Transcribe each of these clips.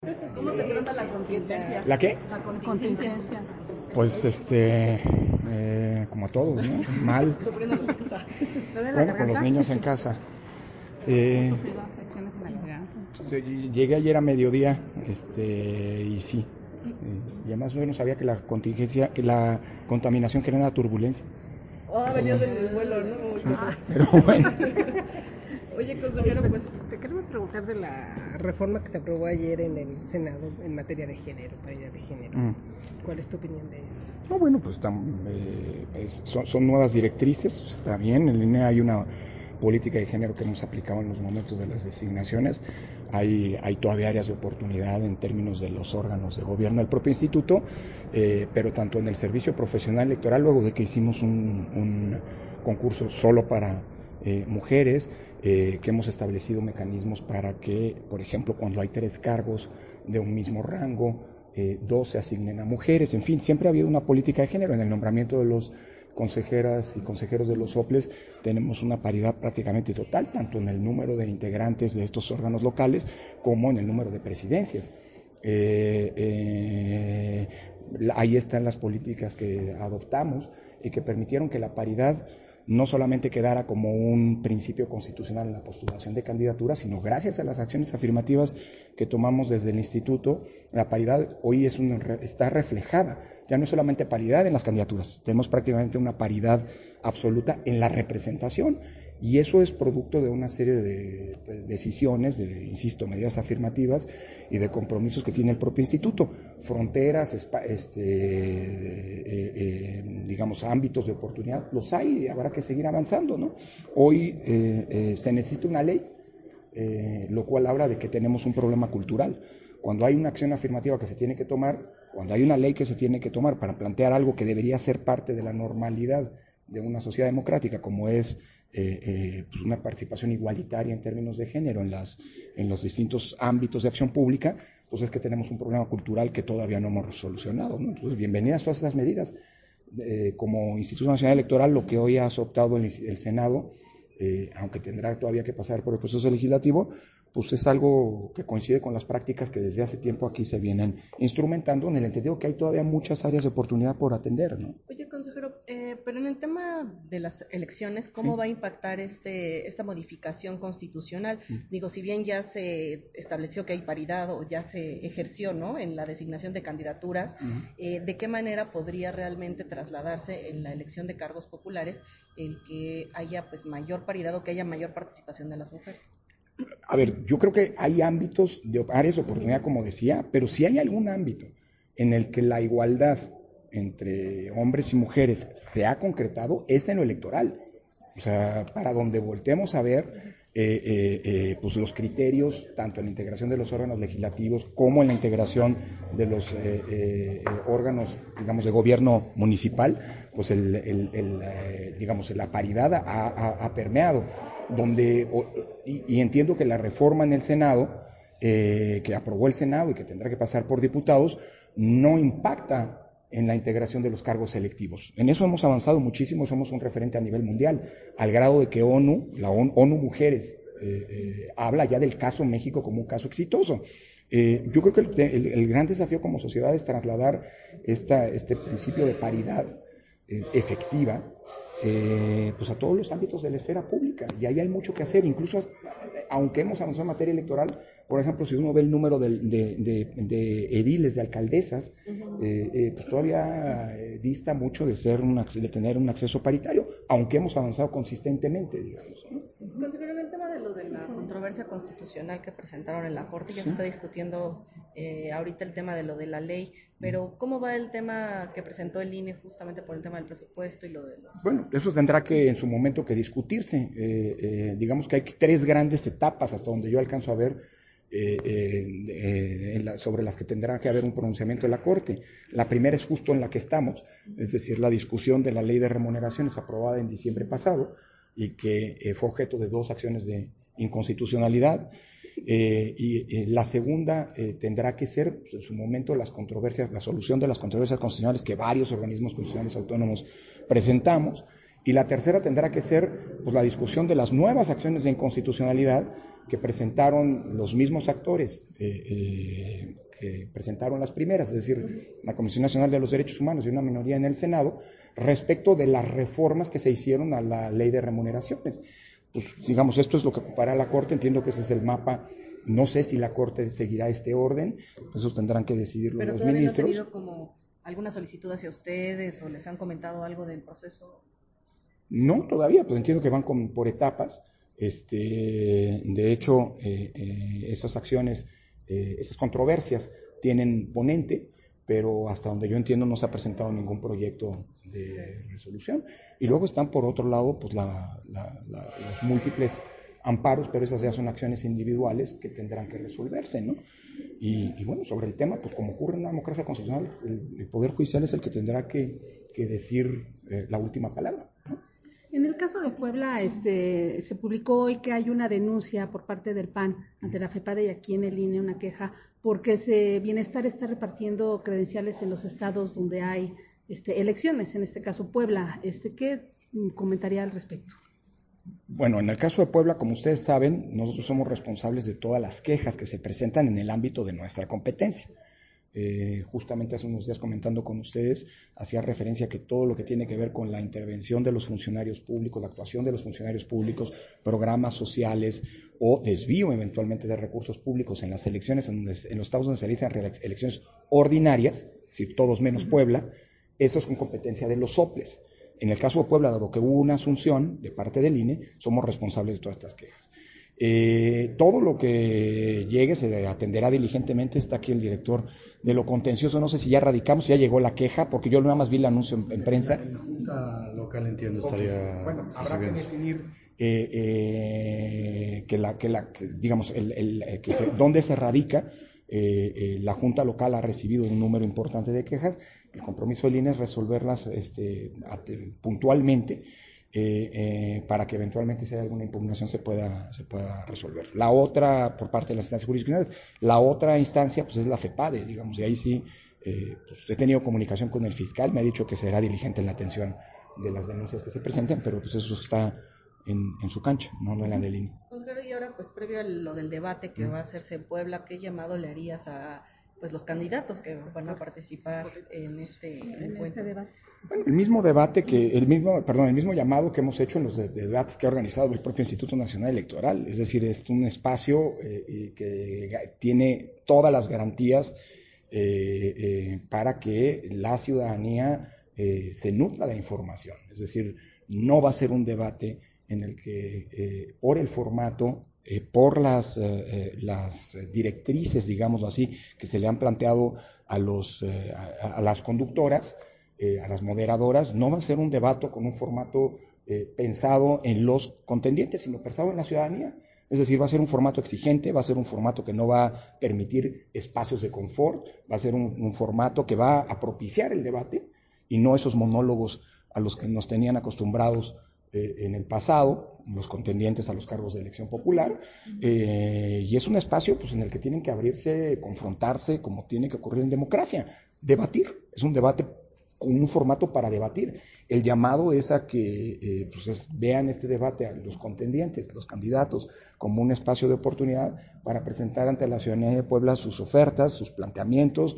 ¿Cómo te trata la contingencia? ¿La qué? La contingencia. Pues como a todos, ¿no? Mal. Sufriendo los hijos. Bueno, con los niños en casa. Sufrido afecciones en la garganta. Llegué ayer a mediodía, y sí. Y además yo no sabía que que la contaminación genera turbulencia. Venías en el vuelo, ¿no? Pero bueno. Oye, consejero, pues te queremos preguntar de la reforma que se aprobó ayer en el Senado en materia de género, paridad de género. ¿Cuál es tu opinión de esto? No, bueno, pues son nuevas directrices, está bien. En línea hay una política de género que hemos aplicado en los momentos de las designaciones. Hay todavía áreas de oportunidad en términos de los órganos de gobierno del propio instituto, pero tanto en el servicio profesional electoral, luego de que hicimos un concurso solo para mujeres, que hemos establecido mecanismos para que, por ejemplo, cuando hay 3 cargos de un mismo rango, 2 se asignen a mujeres. En fin, siempre ha habido una política de género. En el nombramiento de los consejeras y consejeros de los OPLES tenemos una paridad prácticamente total, tanto en el número de integrantes de estos órganos locales como en el número de presidencias. Ahí están las políticas que adoptamos y que permitieron que la paridad no solamente quedara como un principio constitucional en la postulación de candidaturas, sino gracias a las acciones afirmativas que tomamos desde el instituto, la paridad hoy está reflejada. Ya no es solamente paridad en las candidaturas, tenemos prácticamente una paridad absoluta en la representación, y eso es producto de una serie de decisiones, insisto, medidas afirmativas y de compromisos que tiene el propio instituto. Fronteras, digamos, ámbitos de oportunidad, los hay y habrá que seguir avanzando, ¿no? Hoy se necesita una ley, lo cual habla de que tenemos un problema cultural. Cuando hay una acción afirmativa que se tiene que tomar, cuando hay una ley que se tiene que tomar para plantear algo que debería ser parte de la normalidad de una sociedad democrática, como es pues una participación igualitaria en términos de género en los distintos ámbitos de acción pública, pues es que tenemos un problema cultural que todavía no hemos solucionado, ¿no? Entonces, bienvenidas todas estas medidas. Como Instituto Nacional Electoral, lo que hoy ha adoptado el Senado, aunque tendrá todavía que pasar por el proceso legislativo, pues es algo que coincide con las prácticas que desde hace tiempo aquí se vienen instrumentando, en el entendido que hay todavía muchas áreas de oportunidad por atender, ¿no? Oye, consejero, pero en el tema de las elecciones, ¿cómo va a impactar esta modificación constitucional? Digo, si bien ya se estableció que hay paridad o ya se ejerció, ¿no?, en la designación de candidaturas, ¿de qué manera podría realmente trasladarse en la elección de cargos populares el que haya pues mayor paridad o que haya mayor participación de las mujeres? A ver, yo creo que hay áreas de oportunidad, como decía, pero si hay algún ámbito en el que la igualdad entre hombres y mujeres se ha concretado, es en lo electoral. O sea, para donde volteemos a ver, pues los criterios, tanto en la integración de los órganos legislativos como en la integración de los órganos, digamos, de gobierno municipal, pues digamos, la paridad ha permeado. Y entiendo que la reforma en el Senado, que aprobó el Senado y que tendrá que pasar por diputados, no impacta en la integración de los cargos selectivos. En eso hemos avanzado muchísimo, somos un referente a nivel mundial, al grado de que la ONU Mujeres, habla ya del caso México como un caso exitoso. Yo creo que el gran desafío como sociedad es trasladar este principio de paridad efectiva, pues a todos los ámbitos de la esfera pública, y ahí hay mucho que hacer. Incluso aunque hemos avanzado en materia electoral, por ejemplo, si uno ve el número de ediles, de alcaldesas, pues todavía dista mucho de tener un acceso paritario, aunque hemos avanzado consistentemente, digamos, ¿no? Consejero, el tema de la controversia constitucional que presentaron en la Corte, ya se está discutiendo ahorita el tema de lo de la ley, pero ¿cómo va el tema que presentó el INE justamente por el tema del presupuesto y lo de los... Bueno, eso tendrá que en su momento que discutirse. Digamos que hay 3 grandes etapas hasta donde yo alcanzo a ver, sobre las que tendrá que haber un pronunciamiento de la Corte. La primera es justo en la que estamos, es decir, la discusión de la ley de remuneraciones aprobada en diciembre pasado y que fue objeto de 2 acciones de inconstitucionalidad. La segunda tendrá que ser, pues, en su momento, la solución de las controversias constitucionales que varios organismos constitucionales autónomos presentamos. Y la tercera tendrá que ser, pues, la discusión de las nuevas acciones de inconstitucionalidad que presentaron los mismos actores, que presentaron las primeras, es decir, la Comisión Nacional de los Derechos Humanos y una minoría en el Senado, respecto de las reformas que se hicieron a la ley de remuneraciones. Pues digamos, esto es lo que ocupará la Corte, entiendo que ese es el mapa. No sé si la Corte seguirá este orden, eso tendrán que decidirlo los ministros. ¿Pero todavía no ha tenido como alguna solicitud hacia ustedes o les han comentado algo del proceso? No, todavía, pues entiendo que van por etapas. De hecho, esas acciones, esas controversias tienen ponente, pero hasta donde yo entiendo no se ha presentado ningún proyecto de resolución. Y luego están, por otro lado, pues los múltiples amparos, pero esas ya son acciones individuales que tendrán que resolverse, ¿no? Y bueno, sobre el tema, pues como ocurre en una democracia constitucional, el Poder Judicial es el que tendrá que decir la última palabra, ¿no? En el caso de Puebla, se publicó hoy que hay una denuncia por parte del PAN ante la FEPADE y aquí en el INE una queja porque Bienestar está repartiendo credenciales en los estados donde hay elecciones, en este caso Puebla. ¿Qué comentaría al respecto? Bueno, en el caso de Puebla, como ustedes saben, nosotros somos responsables de todas las quejas que se presentan en el ámbito de nuestra competencia. Justamente hace unos días comentando con ustedes, hacía referencia que todo lo que tiene que ver con la intervención de los funcionarios públicos, la actuación de los funcionarios públicos, programas sociales o desvío eventualmente de recursos públicos en las elecciones, en los estados donde se realizan elecciones ordinarias, es decir, todos menos Puebla, eso es con competencia de los soples. En el caso de Puebla, dado que hubo una asunción de parte del INE, somos responsables de todas estas quejas. Todo lo que llegue se atenderá diligentemente. Está aquí el director de lo contencioso, no sé si ya radicamos, ya llegó la queja, porque yo nada más vi el anuncio en prensa. En la Junta Local, entiendo, estaría... Bueno, habrá que definir digamos, dónde se radica. La Junta Local ha recibido un número importante de quejas. El compromiso del INE es resolverlas puntualmente, para que eventualmente si hay alguna impugnación se pueda resolver. La otra, por parte de las instancias jurisdiccionales, la otra instancia pues es la FEPADE, digamos, y ahí sí pues he tenido comunicación con el fiscal, me ha dicho que será diligente en la atención de las denuncias que se presenten, pero pues eso está en su cancha, no en la del INE. Consejero, y ahora pues previo a lo del debate que va a hacerse en Puebla, ¿qué llamado le harías a pues los candidatos que van a participar en este encuentro? Debate. Bueno, el mismo llamado que hemos hecho en los debates que ha organizado el propio Instituto Nacional Electoral, es decir, es un espacio que tiene todas las garantías para que la ciudadanía se nutra de información, es decir, no va a ser un debate en el que por el formato, por las directrices, así, que se le han planteado a las conductoras, a las moderadoras, no va a ser un debate con un formato pensado en los contendientes, sino pensado en la ciudadanía. Es decir, va a ser un formato exigente, va a ser un formato que no va a permitir espacios de confort, va a ser un formato que va a propiciar el debate y no esos monólogos a los que nos tenían acostumbrados en el pasado, los contendientes a los cargos de elección popular, y es un espacio pues, en el que tienen que abrirse, confrontarse, como tiene que ocurrir en democracia, debatir, es un debate con un formato para debatir. El llamado es a que vean este debate a los contendientes, los candidatos, como un espacio de oportunidad para presentar ante la ciudadanía de Puebla sus ofertas, sus planteamientos,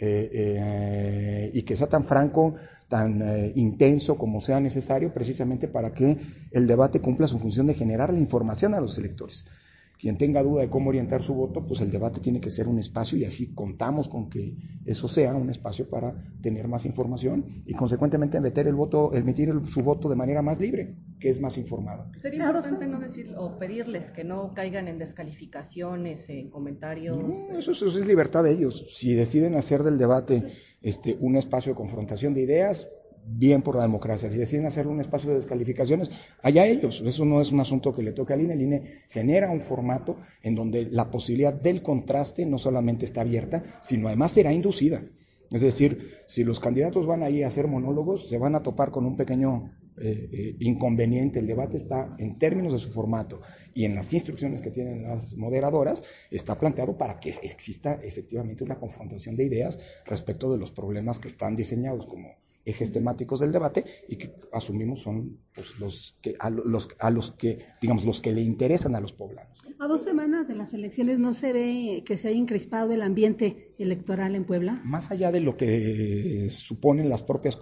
y que sea tan franco, tan intenso como sea necesario, precisamente para que el debate cumpla su función de generar la información a los electores. Quien tenga duda de cómo orientar su voto, pues el debate tiene que ser un espacio y así contamos con que eso sea un espacio para tener más información y consecuentemente emitir su voto de manera más libre, que es más informada. Sería importante no decir o pedirles que no caigan en descalificaciones, en comentarios. No, eso es libertad de ellos. Si deciden hacer del debate un espacio de confrontación de ideas, bien por la democracia. Si deciden hacerlo un espacio de descalificaciones, allá ellos. Eso no es un asunto que le toque al INE. El INE genera un formato en donde la posibilidad del contraste no solamente está abierta, sino además será inducida. Es decir, si los candidatos van ahí a hacer monólogos, se van a topar con un pequeño inconveniente. El debate está en términos de su formato y en las instrucciones que tienen las moderadoras, está planteado para que exista efectivamente una confrontación de ideas respecto de los problemas que están diseñados como ejes temáticos del debate y que asumimos son pues, los que digamos los que le interesan a los poblanos. A 2 semanas de las elecciones, ¿no se ve que se haya encrispado el ambiente electoral en Puebla? Más allá de lo que suponen las propias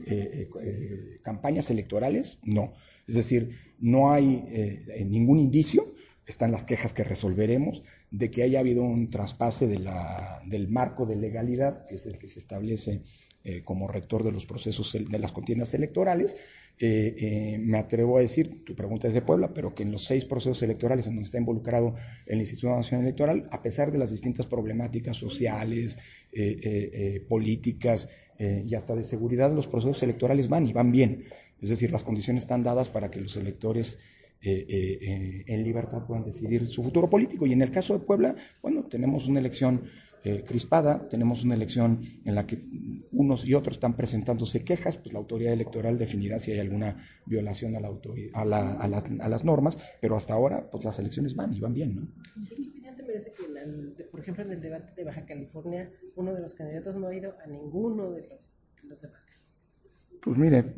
campañas electorales, no. Es decir, no hay ningún indicio, están las quejas que resolveremos, de que haya habido un traspase del marco de legalidad, que es el que se establece como rector de los procesos de las contiendas electorales. Me atrevo a decir, tu pregunta es de Puebla, pero que en los 6 procesos electorales en donde está involucrado el Instituto Nacional Electoral, a pesar de las distintas problemáticas sociales, políticas y hasta de seguridad, los procesos electorales van y van bien. Es decir, las condiciones están dadas para que los electores en libertad puedan decidir su futuro político. Y en el caso de Puebla, bueno, tenemos una elección crispada, tenemos una elección en la que unos y otros están presentándose quejas, pues la autoridad electoral definirá si hay alguna violación a las normas, pero hasta ahora pues las elecciones van y van bien, ¿no? ¿Qué opinión te merece que, por ejemplo, en el debate de Baja California, uno de los candidatos no ha ido a ninguno de los debates? Pues mire,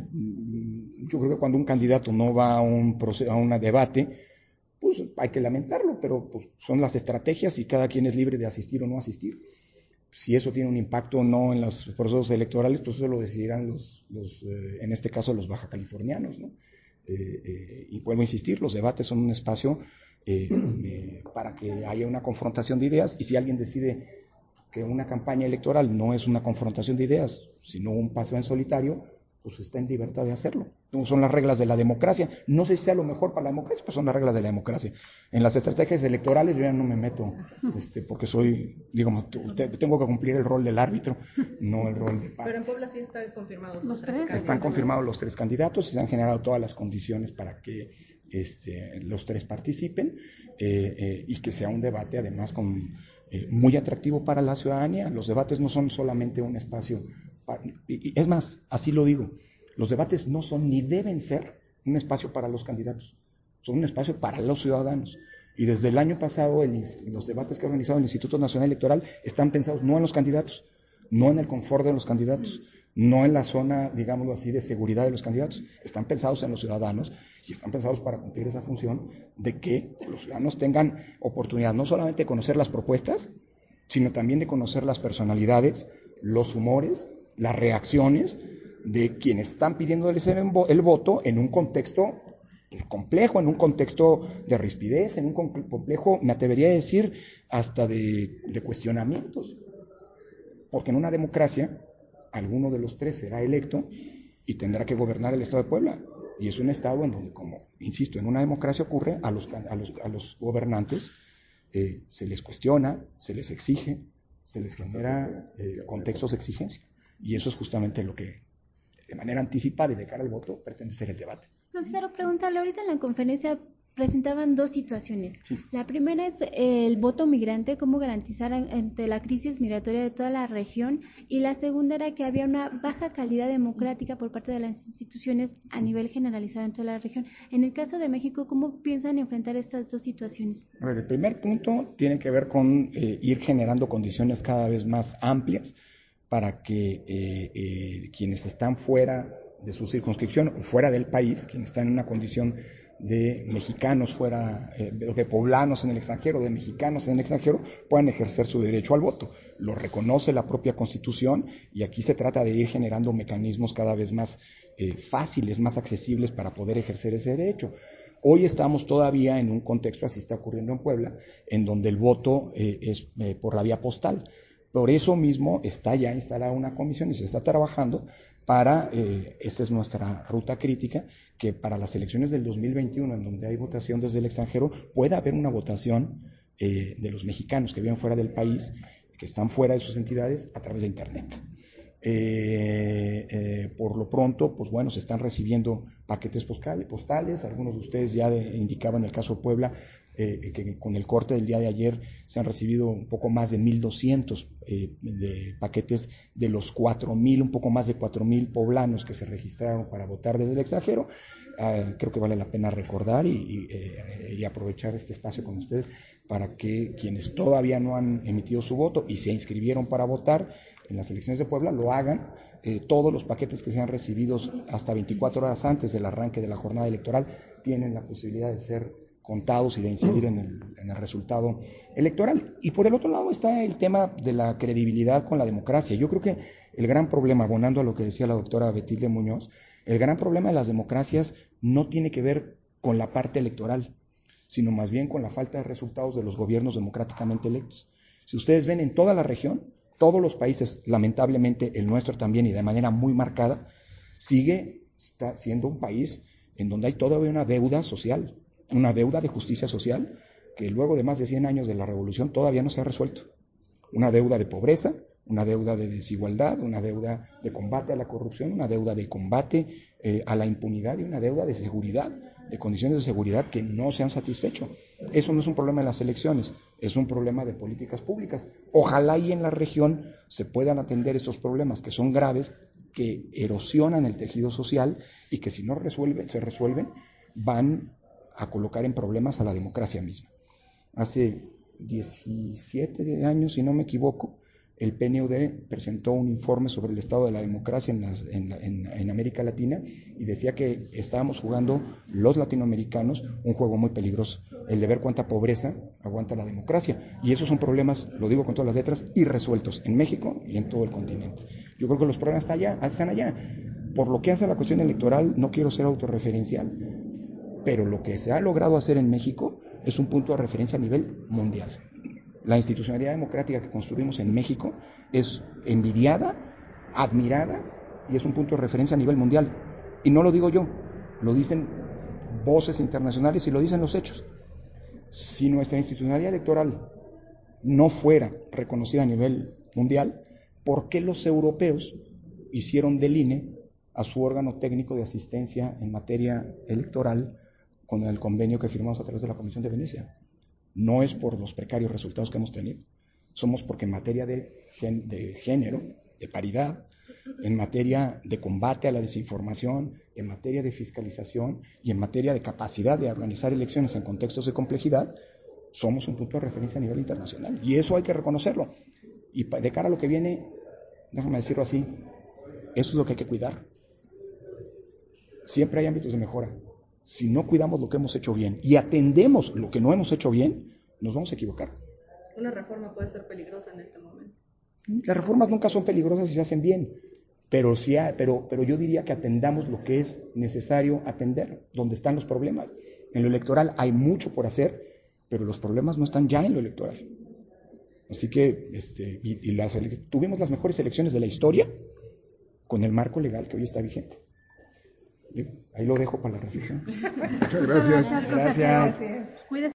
yo creo que cuando un candidato no va a un debate, pues hay que lamentarlo, pero pues son las estrategias y cada quien es libre de asistir o no asistir. Si eso tiene un impacto o no en los procesos electorales, pues eso lo decidirán en este caso los baja californianos, ¿no? Y vuelvo a insistir, los debates son un espacio para que haya una confrontación de ideas, y si alguien decide que una campaña electoral no es una confrontación de ideas, sino un paseo en solitario, pues está en libertad de hacerlo. Son las reglas de la democracia. No sé si sea lo mejor para la democracia, pero son las reglas de la democracia. En las estrategias electorales yo ya no me meto, porque tengo que cumplir el rol del árbitro, no el rol de Pero en Puebla sí están confirmados los 3 candidatos. Están confirmados los 3 candidatos y se han generado todas las condiciones para que los 3 participen y que sea un debate además muy atractivo para la ciudadanía. Los debates no son solamente un espacio, y es más, así lo digo, los debates no son ni deben ser un espacio para los candidatos, son un espacio para los ciudadanos. Y desde el año pasado los debates que ha organizado el Instituto Nacional Electoral están pensados no en los candidatos, no en el confort de los candidatos, no en la zona, digámoslo así, de seguridad de los candidatos, están pensados en los ciudadanos y están pensados para cumplir esa función de que los ciudadanos tengan oportunidad no solamente de conocer las propuestas, sino también de conocer las personalidades, los humores, las reacciones de quienes están pidiéndoles el voto en un contexto pues, complejo, en un contexto de rispidez, en un complejo, me atrevería a decir, hasta de cuestionamientos. Porque en una democracia, alguno de los 3 será electo y tendrá que gobernar el Estado de Puebla. Y es un Estado en donde, como insisto, en una democracia ocurre, a los gobernantes se les cuestiona, se les exige, se les genera contextos de exigencia. Y eso es justamente lo que, de manera anticipada y de cara al voto, pretende ser el debate. Consejero, preguntarle, ahorita en la conferencia presentaban 2 situaciones. Sí. La primera es el voto migrante, cómo garantizar ante la crisis migratoria de toda la región, y la segunda era que había una baja calidad democrática por parte de las instituciones a nivel generalizado en toda la región. En el caso de México, ¿cómo piensan enfrentar estas 2 situaciones? A ver, el primer punto tiene que ver con ir generando condiciones cada vez más amplias para que quienes están fuera de su circunscripción o fuera del país, quienes están en una condición de mexicanos fuera, de poblanos en el extranjero, de mexicanos en el extranjero, puedan ejercer su derecho al voto. Lo reconoce la propia Constitución y aquí se trata de ir generando mecanismos cada vez más fáciles, más accesibles para poder ejercer ese derecho. Hoy estamos todavía en un contexto, así está ocurriendo en Puebla, en donde el voto es por la vía postal. Por eso mismo está ya instalada una comisión y se está trabajando para, esta es nuestra ruta crítica, que para las elecciones del 2021, en donde hay votación desde el extranjero, pueda haber una votación de los mexicanos que viven fuera del país, que están fuera de sus entidades, a través de Internet. Por lo pronto, pues bueno, se están recibiendo paquetes postales, algunos de ustedes ya indicaban el caso de Puebla, que con el corte del día de ayer se han recibido un poco más de 1,200 de paquetes de los 4,000, un poco más de 4,000 poblanos que se registraron para votar desde el extranjero. Creo que vale la pena recordar y aprovechar este espacio con ustedes para que quienes todavía no han emitido su voto y se inscribieron para votar en las elecciones de Puebla lo hagan. Todos los paquetes que sean recibidos hasta 24 horas antes del arranque de la jornada electoral tienen la posibilidad de ser contados y de incidir en el resultado electoral. Y por el otro lado está el tema de la credibilidad con la democracia. Yo creo que el gran problema, abonando a lo que decía la doctora Betilde Muñoz, el gran problema de las democracias no tiene que ver con la parte electoral, sino más bien con la falta de resultados de los gobiernos democráticamente electos. Si ustedes ven en toda la región, todos los países, lamentablemente el nuestro también y de manera muy marcada, está siendo un país en donde hay todavía una deuda social, una deuda de justicia social que luego de más de 100 años de la revolución todavía no se ha resuelto. Una deuda de pobreza, una deuda de desigualdad, una deuda de combate a la corrupción, una deuda de combate a la impunidad y una deuda de seguridad, de condiciones de seguridad que no se han satisfecho. Eso no es un problema de las elecciones, es un problema de políticas públicas. Ojalá y en la región se puedan atender estos problemas que son graves, que erosionan el tejido social y que si no se resuelven, van a colocar en problemas a la democracia misma. Hace 17 años, si no me equivoco, el PNUD presentó un informe sobre el estado de la democracia en América Latina y decía que estábamos jugando los latinoamericanos un juego muy peligroso, el de ver cuánta pobreza aguanta la democracia. Y esos son problemas, lo digo con todas las letras, irresueltos en México y en todo el continente. Yo creo que los problemas están allá. Por lo que hace a la cuestión electoral, no quiero ser autorreferencial, pero lo que se ha logrado hacer en México es un punto de referencia a nivel mundial. La institucionalidad democrática que construimos en México es envidiada, admirada y es un punto de referencia a nivel mundial. Y no lo digo yo, lo dicen voces internacionales y lo dicen los hechos. Si nuestra institucionalidad electoral no fuera reconocida a nivel mundial, ¿por qué los europeos hicieron del INE a su órgano técnico de asistencia en materia electoral con el convenio que firmamos a través de la Comisión de Venecia? No es por los precarios resultados que hemos tenido. Somos porque en materia de género, de paridad, en materia de combate a la desinformación, en materia de fiscalización y en materia de capacidad de organizar elecciones en contextos de complejidad, somos un punto de referencia a nivel internacional. Y eso hay que reconocerlo. Y de cara a lo que viene, déjame decirlo así, eso es lo que hay que cuidar. Siempre hay ámbitos de mejora. Si no cuidamos lo que hemos hecho bien y atendemos lo que no hemos hecho bien, nos vamos a equivocar. Una reforma puede ser peligrosa en este momento. Las reformas nunca son peligrosas si se hacen bien, pero yo diría que atendamos lo que es necesario atender, donde están los problemas. En lo electoral hay mucho por hacer, pero los problemas no están ya en lo electoral. Así que tuvimos las mejores elecciones de la historia con el marco legal que hoy está vigente. Ahí lo dejo para la reflexión. Muchas gracias. Gracias. Cuídese.